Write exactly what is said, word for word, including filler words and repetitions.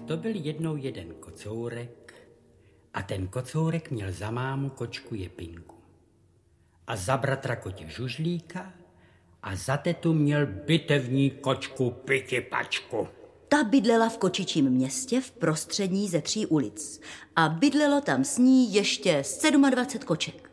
to byl jednou jeden kocourek a ten kocourek měl za mámu kočku Jepinku. A za bratra kotě Žužlíka a za tetu měl bitevní kočku Pitypačku. Ta bydlela v kočičím městě v prostřední ze tří ulic a bydlelo tam s ní ještě dvacet sedm koček.